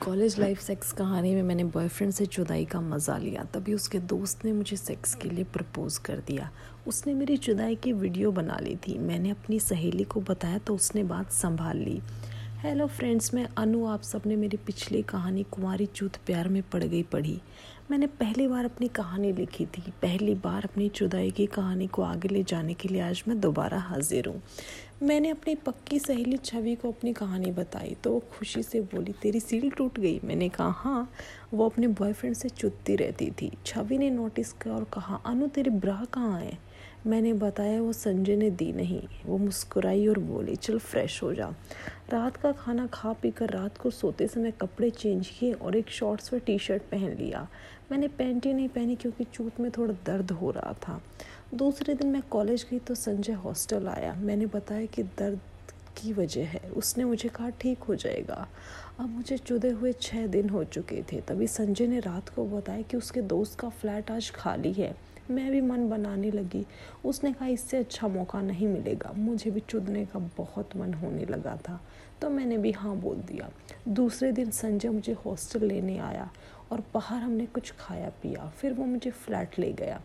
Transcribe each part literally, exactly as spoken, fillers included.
College life sex कहानी में मैंने बॉयफ्रेंड से जुदाई का मज़ा लिया। तभी उसके दोस्त ने मुझे सेक्स के लिए प्रपोज़ कर दिया। उसने मेरी जुदाई की वीडियो बना ली थी। मैंने अपनी सहेली को बताया तो उसने बात संभाल ली। हेलो फ्रेंड्स, मैं अनु। आप सब ने मेरी पिछली कहानी कुंवारी चूत प्यार में पड़ गई पढ़ी। मैंने पहली बार अपनी कहानी लिखी थी। पहली बार अपनी जुदाई की कहानी को आगे ले जाने के लिए आज मैं दोबारा हाजिर हूँ। मैंने अपनी पक्की सहेली छवि को अपनी कहानी बताई तो वो खुशी से बोली, तेरी सील टूट गई? मैंने कहा हाँ। वो अपने बॉयफ्रेंड से चुत्ती रहती थी। छवि ने नोटिस किया और कहा, अनु तेरी ब्रा कहाँ है? मैंने बताया, वो संजय ने दी नहीं। वो मुस्कुराई और बोली, चल फ्रेश हो जा। रात का खाना खा पी कर रात को सोते समय कपड़े चेंज किए और एक शॉर्ट्स व टी शर्ट पहन लिया। मैंने पैंट ही नहीं पहनी क्योंकि चूत में थोड़ा दर्द हो रहा था। दूसरे दिन मैं कॉलेज गई तो संजय हॉस्टल आया। मैंने बताया कि दर्द की वजह है। उसने मुझे कहा ठीक हो जाएगा। अब मुझे चुदे हुए छः दिन हो चुके थे। तभी संजय ने रात को बताया कि उसके दोस्त का फ्लैट आज खाली है। मैं भी मन बनाने लगी। उसने कहा इससे अच्छा मौका नहीं मिलेगा। मुझे भी चुदने का बहुत मन होने लगा था तो मैंने भी हाँ बोल दिया। दूसरे दिन संजय मुझे हॉस्टल लेने आया और बाहर हमने कुछ खाया पिया। फिर वो मुझे फ्लैट ले गया।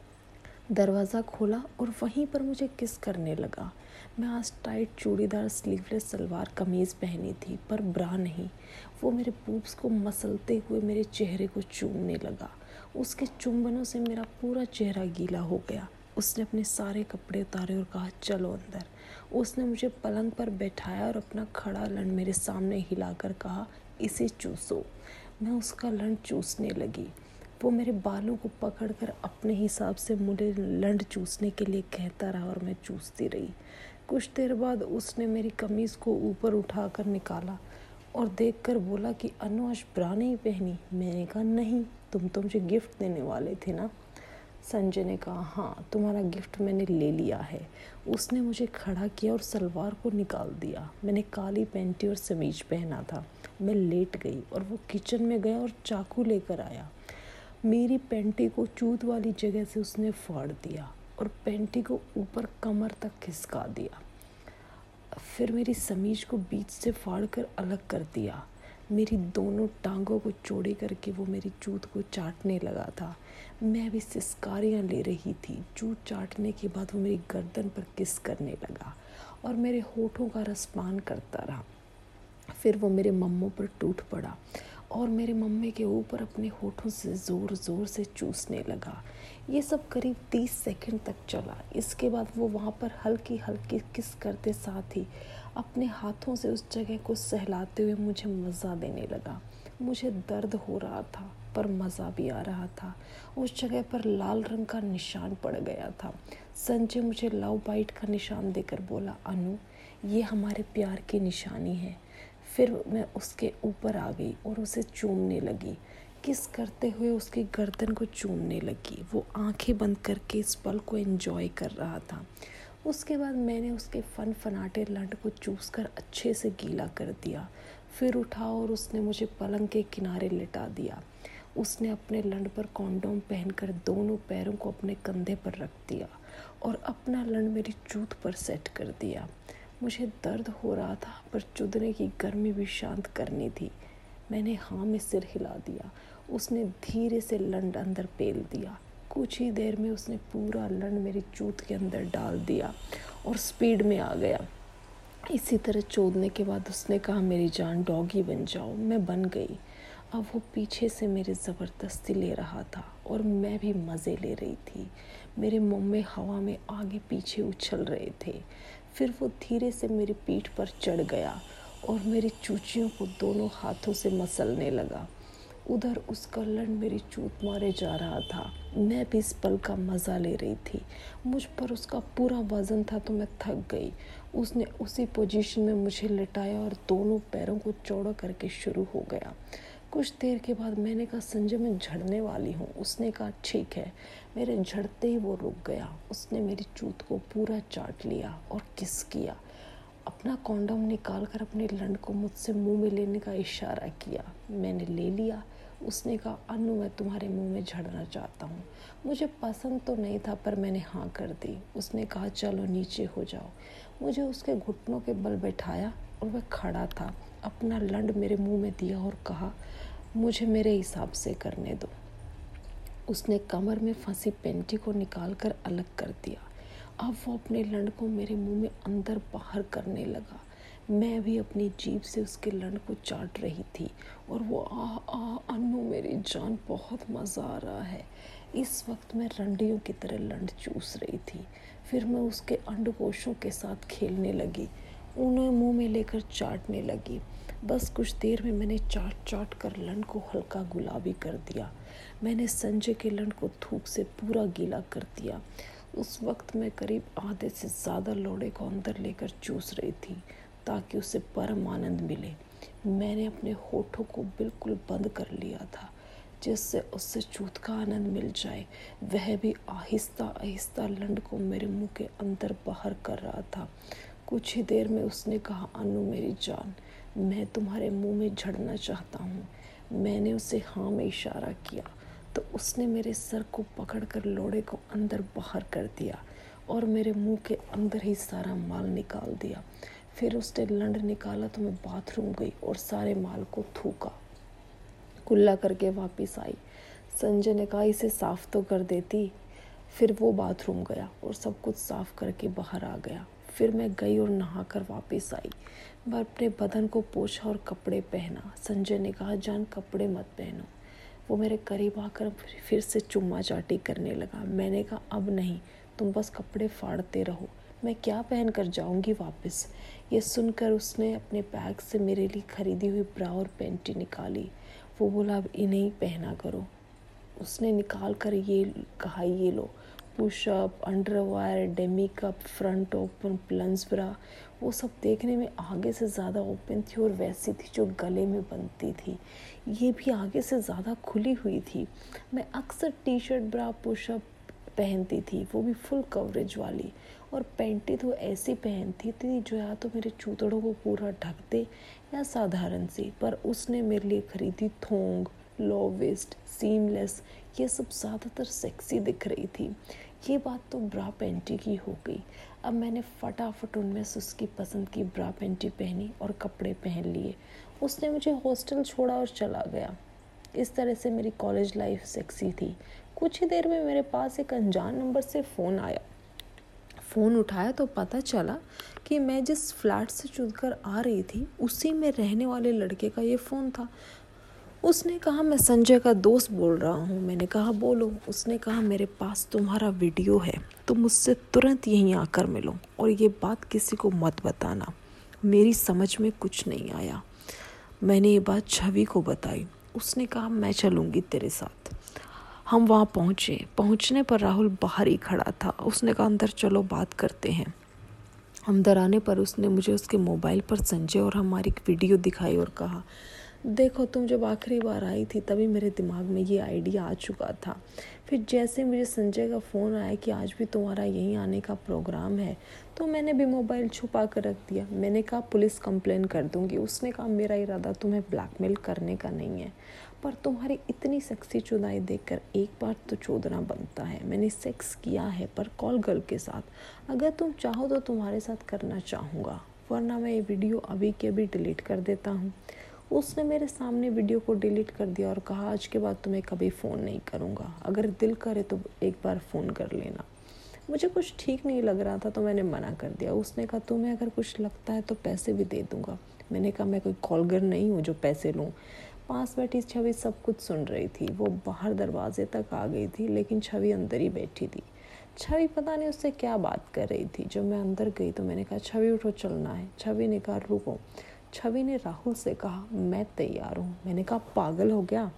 दरवाज़ा खोला और वहीं पर मुझे किस करने लगा। मैं आज टाइट चूड़ीदार स्लीवलेस सलवार कमीज़ पहनी थी पर ब्रा नहीं। वो मेरे पूप्स को मसलते हुए मेरे चेहरे को चूमने लगा। उसके चुंबनों से मेरा पूरा चेहरा गीला हो गया। उसने अपने सारे कपड़े उतारे और कहा चलो अंदर। उसने मुझे पलंग पर बैठाया और अपना खड़ा लंड मेरे सामने हिलाकर कहा, इसे चूसो। मैं उसका लंड चूसने लगी। वो मेरे बालों को पकड़कर अपने हिसाब से मुझे लंड चूसने के लिए कहता रहा और मैं चूसती रही। कुछ देर बाद उसने मेरी कमीज़ को ऊपर उठाकर निकाला और देखकर बोला कि अनु आज ब्रा नहीं पहनी? मैंने कहा नहीं, तुम तो मुझे गिफ्ट देने वाले थे ना। संजय ने कहा हाँ, तुम्हारा गिफ्ट मैंने ले लिया है। उसने मुझे खड़ा किया और सलवार को निकाल दिया। मैंने काली पैंटी और समीज पहना था। मैं लेट गई और वो किचन में गया और चाकू लेकर आया। मेरी पैंटी को चूत वाली जगह से उसने फाड़ दिया और पैंटी को ऊपर कमर तक खिसका दिया। फिर मेरी समीज को बीच से फाड़ कर अलग कर दिया। मेरी दोनों टांगों को चौड़ी करके वो मेरी चूत को चाटने लगा था। मैं भी सिसकारियाँ ले रही थी। चूत चाटने के बाद वो मेरी गर्दन पर किस करने लगा और मेरे होठों का रसपान करता रहा। फिर वो मेरे मम्मों पर टूट पड़ा और मेरे मम्मी के ऊपर अपने होठों से ज़ोर ज़ोर से चूसने लगा। ये सब करीब तीस सेकंड तक चला। इसके बाद वो वहाँ पर हल्की हल्की किस करते साथ ही अपने हाथों से उस जगह को सहलाते हुए मुझे मज़ा देने लगा। मुझे दर्द हो रहा था पर मज़ा भी आ रहा था। उस जगह पर लाल रंग का निशान पड़ गया था। संजय मुझे लव बाइट का निशान देकर बोला, अनु ये हमारे प्यार की निशानी है। फिर मैं उसके ऊपर आ गई और उसे चूमने लगी। किस करते हुए उसकी गर्दन को चूमने लगी। वो आंखें बंद करके इस पल को एंजॉय कर रहा था। उसके बाद मैंने उसके फन फनाटे लंड को चूस कर अच्छे से गीला कर दिया। फिर उठा और उसने मुझे पलंग के किनारे लिटा दिया। उसने अपने लंड पर कॉन्डोम पहनकर दोनों पैरों को अपने कंधे पर रख दिया और अपना लंड मेरी चूत पर सेट कर दिया। मुझे दर्द हो रहा था पर चुदने की गर्मी भी शांत करनी थी। मैंने हाँ में सिर हिला दिया। उसने धीरे से लंड अंदर पेल दिया। कुछ ही देर में उसने पूरा लंड मेरी चूत के अंदर डाल दिया और स्पीड में आ गया। इसी तरह चोदने के बाद उसने कहा, मेरी जान डॉगी बन जाओ। मैं बन गई। अब वो पीछे से मेरे ज़बरदस्ती ले रहा था और मैं भी मज़े ले रही थी। मेरे मुँह हवा में आगे पीछे उछल रहे थे। फिर वो धीरे से मेरी पीठ पर चढ़ गया और मेरी चूचियों को दोनों हाथों से मसलने लगा। उधर उसका लंड मेरी चूत मारे जा रहा था। मैं भी इस पल का मज़ा ले रही थी। मुझ पर उसका पूरा वज़न था तो मैं थक गई। उसने उसी पोजीशन में मुझे लिटाया और दोनों पैरों को चौड़ा करके शुरू हो गया। कुछ देर के बाद मैंने कहा, संजय मैं झड़ने वाली हूँ। उसने कहा ठीक है। मेरे झड़ते ही वो रुक गया। उसने मेरी चूत को पूरा चाट लिया और किस किया। अपना कॉन्डोम निकाल कर अपने लंड को मुझसे मुंह में लेने का इशारा किया। मैंने ले लिया। उसने कहा, अनु मैं तुम्हारे मुंह में झड़ना चाहता हूँ। मुझे पसंद तो नहीं था पर मैंने हाँ कर दी। उसने कहा चलो नीचे हो जाओ। मुझे उसके घुटनों के बल बैठाया और वह खड़ा था। अपना लंड मेरे मुंह में दिया और कहा, मुझे मेरे हिसाब से करने दो। उसने कमर में फंसी पेंटी को निकाल कर अलग कर दिया। अब वो अपने लंड को मेरे मुंह में अंदर बाहर करने लगा। मैं भी अपनी जीभ से उसके लंड को चाट रही थी और वो आ आ अन्नू मेरी जान, बहुत मज़ा आ रहा है। इस वक्त मैं रंडियों की तरह लंड चूस रही थी। फिर मैं उसके अंडकोशों के साथ खेलने लगी, उन्हें मुंह में लेकर चाटने लगी। बस कुछ देर में मैंने चाट चाट कर लंड को हल्का गुलाबी कर दिया। मैंने संजय के लंड को थूक से पूरा गीला कर दिया। उस वक्त मैं करीब आधे से ज़्यादा लोड़े को अंदर लेकर चूस रही थी ताकि उसे परम आनंद मिले। मैंने अपने होठों को बिल्कुल बंद कर लिया था जिससे उससे चूत का आनंद मिल जाए। वह भी आहिस्ता आहिस्ता लंड को मेरे मुंह के अंदर बाहर कर रहा था। कुछ ही देर में उसने कहा, अनु मेरी जान, मैं तुम्हारे मुंह में झड़ना चाहता हूँ। मैंने उसे हाँ में इशारा किया तो उसने मेरे सर को पकड़कर लोड़े को अंदर बाहर कर दिया और मेरे मुंह के अंदर ही सारा माल निकाल दिया। फिर उसने लंड निकाला तो मैं बाथरूम गई और सारे माल को थूका, कुल्ला करके वापस आई। संजय ने कहा, इसे साफ तो कर देती। फिर वो बाथरूम गया और सब कुछ साफ करके बाहर आ गया। फिर मैं गई और नहाकर वापस आई। मैं अपने बदन को पोंछा और कपड़े पहना। संजय ने कहा, जान कपड़े मत पहनो। वो मेरे करीब आकर फिर से चुम्मा चाटी करने लगा। मैंने कहा, अब नहीं, तुम बस कपड़े फाड़ते रहो, मैं क्या पहन कर जाऊंगी वापस। ये सुनकर उसने अपने बैग से मेरे लिए खरीदी हुई ब्रा और पैंटी निकाली। वो बोला, अब इन्हें ही पहना करो। उसने निकाल कर ये कहा, ये लो, push up, underwire, demi cup, front open, plunge bra. वो सब देखने में आगे से ज़्यादा ओपन थी और वैसी थी जो गले में बनती थी। ये भी आगे से ज़्यादा खुली हुई थी। मैं अक्सर टी शर्ट, ब्रा, पुशअप पहनती थी, वो भी फुल कवरेज वाली, और पैंटी तो ऐसी पहनती थी जो या तो मेरे चूतड़ों को पूरा ढक दे या साधारण सी। पर उसने मेरे लिए खरीदी थोंग, लो वेस्ट, सीमलेस, ये सब ज़्यादातर सेक्सी दिख रही थी। ये बात तो ब्रा पैंटी की हो गई। अब मैंने फटाफट उनमें से उसकी पसंद की ब्रा पैंटी पहनी और कपड़े पहन लिए। उसने मुझे हॉस्टल छोड़ा और चला गया। इस तरह से मेरी कॉलेज लाइफ सेक्सी थी। कुछ ही देर में मेरे पास एक अनजान नंबर से फ़ोन आया। फ़ोन उठाया तो पता चला कि मैं जिस फ्लैट से चुनकर आ रही थी उसी में रहने वाले लड़के का ये फ़ोन था। उसने कहा, मैं संजय का दोस्त बोल रहा हूँ। मैंने कहा, बोलो। उसने कहा, मेरे पास तुम्हारा वीडियो है, तुम मुझसे तुरंत यहीं आकर मिलो और ये बात किसी को मत बताना। मेरी समझ में कुछ नहीं आया। मैंने ये बात छवि को बताई। उसने कहा, मैं चलूँगी तेरे साथ। हम वहाँ पहुँचे। पहुँचने पर राहुल बाहर ही खड़ा था। उसने कहा, अंदर चलो, बात करते हैं। अंदर आने पर उसने मुझे उसके मोबाइल पर संजय और हमारी वीडियो दिखाई और कहा, देखो, तुम जब आखिरी बार आई थी तभी मेरे दिमाग में ये आइडिया आ चुका था। फिर जैसे मुझे संजय का फ़ोन आया कि आज भी तुम्हारा यहीं आने का प्रोग्राम है तो मैंने भी मोबाइल छुपा कर रख दिया। मैंने कहा, पुलिस कंप्लेन कर दूंगी। उसने कहा, मेरा इरादा तुम्हें ब्लैकमेल करने का नहीं है, पर तुम्हारी इतनी सेक्सी चुदाई देखकर एक बार तो चोदना बनता है। मैंने सेक्स किया है, पर कॉल गर्ल के साथ। अगर तुम चाहो तो तुम्हारे साथ करना चाहूँगा, वरना मैं ये वीडियो अभी के अभी डिलीट कर देता हूँ। उसने मेरे सामने वीडियो को डिलीट कर दिया और कहा, आज के बाद तुम्हें कभी फ़ोन नहीं करूँगा। अगर दिल करे तो एक बार फ़ोन कर लेना। मुझे कुछ ठीक नहीं लग रहा था तो मैंने मना कर दिया। उसने कहा, तुम्हें अगर कुछ लगता है तो पैसे भी दे दूँगा। मैंने कहा, मैं कोई कॉलगर नहीं हूँ जो पैसे लूँ। पास बैठी छवि सब कुछ सुन रही थी। वो बाहर दरवाजे तक आ गई थी लेकिन छवि अंदर ही बैठी थी। छवि पता नहीं उससे क्या बात कर रही थी। जब मैं अंदर गई तो मैंने कहा, छवि उठो, चलना है। छवि ने कहा, रुको। छवि ने राहुल से कहा, मैं तैयार हूँ। मैंने कहा, पागल हो गया?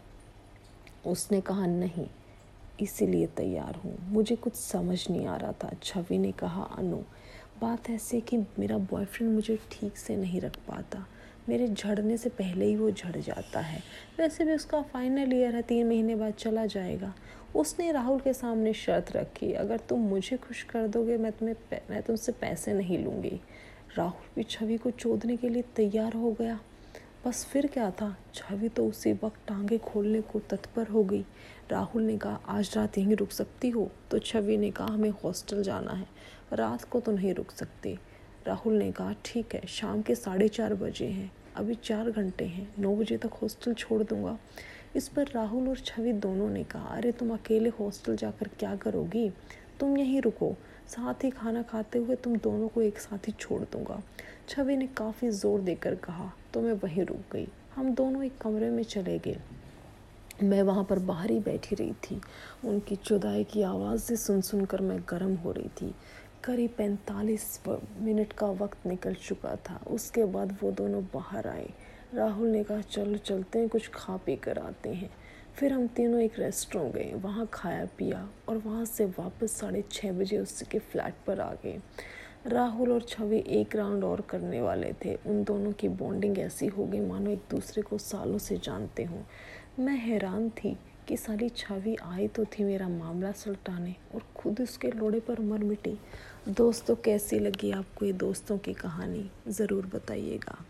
उसने कहा, नहीं, इसीलिए तैयार हूँ। मुझे कुछ समझ नहीं आ रहा था। छवि ने कहा, अनु, बात ऐसी है कि मेरा बॉयफ्रेंड मुझे ठीक से नहीं रख पाता। मेरे झड़ने से पहले ही वो झड़ जाता है। वैसे भी उसका फाइनल ईयर है, तीन महीने बाद चला जाएगा। उसने राहुल के सामने शर्त रखी, अगर तुम मुझे खुश कर दोगे मैं तुम्हें मैं तुमसे पैसे नहीं लूँगी। राहुल भी छवि को चोदने के लिए तैयार हो गया। बस फिर क्या था, छवि तो उसी वक्त टांगे खोलने को तत्पर हो गई। राहुल ने कहा, आज रात यहीं रुक सकती हो? तो छवि ने कहा, हमें हॉस्टल जाना है, रात को तो नहीं रुक सकती। राहुल ने कहा, ठीक है, शाम के साढ़े चार बजे हैं, अभी चार घंटे हैं, नौ बजे तक हॉस्टल छोड़ दूंगा। इस पर राहुल और छवि दोनों ने कहा, अरे तुम अकेले हॉस्टल जाकर क्या करोगी, तुम यहीं रुको, साथ ही खाना खाते हुए तुम दोनों को एक साथ ही छोड़ दूंगा। छवि ने काफ़ी ज़ोर देकर कहा, तो मैं वहीं रुक गई। हम दोनों एक कमरे में चले गए। मैं वहाँ पर बाहर ही बैठी रही थी। उनकी जुदाई की आवाज़ से सुन सुन कर मैं गर्म हो रही थी। करीब पैंतालीस मिनट का वक्त निकल चुका था। उसके बाद वो दोनों बाहर आए। राहुल ने कहा, चलो चलते हैं, कुछ खा पी कर आते हैं। फिर हम तीनों एक रेस्टोरेंट गए, वहाँ खाया पिया और वहाँ से वापस साढ़े छः बजे उसके फ्लैट पर आ गए। राहुल और छवि एक राउंड और करने वाले थे। उन दोनों की बॉन्डिंग ऐसी हो गई मानो एक दूसरे को सालों से जानते हों। मैं हैरान थी कि साली छवि आई तो थी मेरा मामला सुलटाने और खुद उसके लोड़े पर मर मिटी। दोस्तों, कैसी लगी आपको ये दोस्तों की कहानी, ज़रूर बताइएगा।